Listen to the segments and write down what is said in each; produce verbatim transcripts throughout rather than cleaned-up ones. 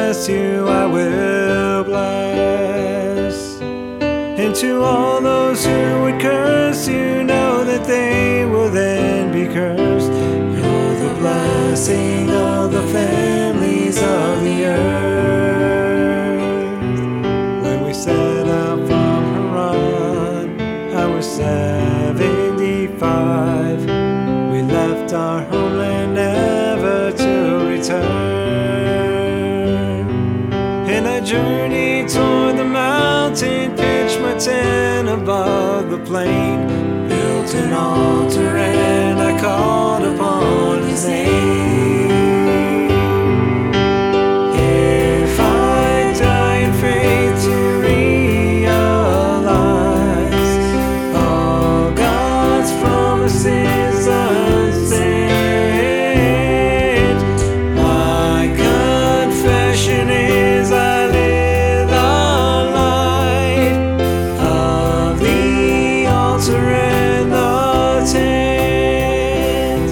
bless you I will bless. And to all those who would curse you, know that they will then be cursed. You're the blessing of the families of the earth. When we set out from Haran, I was seventy-five. We left our homeland never to return. And I journeyed toward the mountain, pitched my tent above the plain, built an altar and I called upon his name. If I die in faith to realize all God's promises unsaid, my confession is I live a life of the altar and the tent.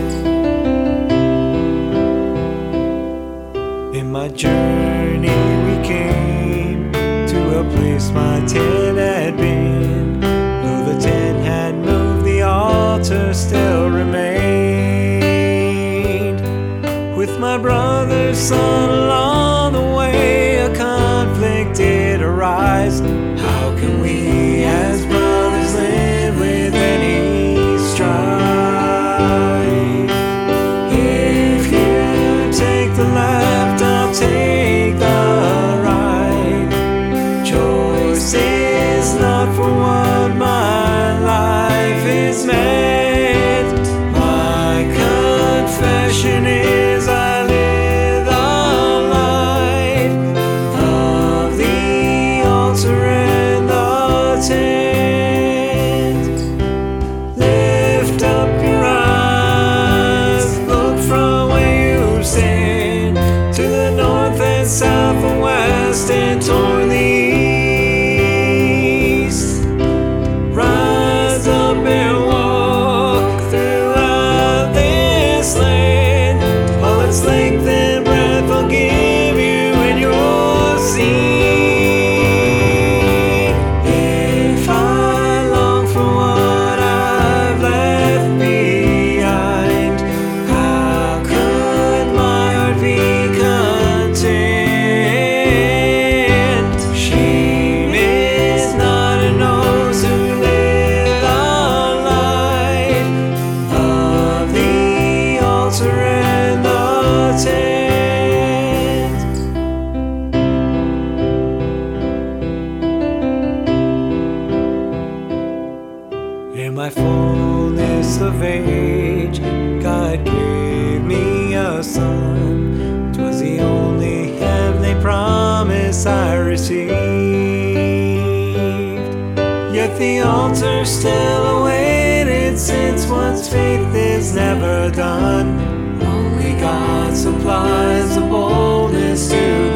In my journey we came to a place my tent had been. Though the tent had moved, the altar still remained. With my brother's son along the way, a conflict did arise. How can we as brothers live with any strife? If you take the left, I'll take the right. Choice is not for what my life is meant. My confession is I live a life of the altar and the tent. Lift up your eyes, look from where you stand, to the north and south and west and toward the east. Rise up and walk throughout this land. All its length and breadth I'll give you and you'll see. If I long for what I've left behind, how could my heart be content? Shame is not in those who live a life of the altar and the tent. In my fullness of age, God gave me a son. 'Twas the only heavenly promise I received. Yet the altar still awaited, since one's faith is never done. Only God supplies the boldness to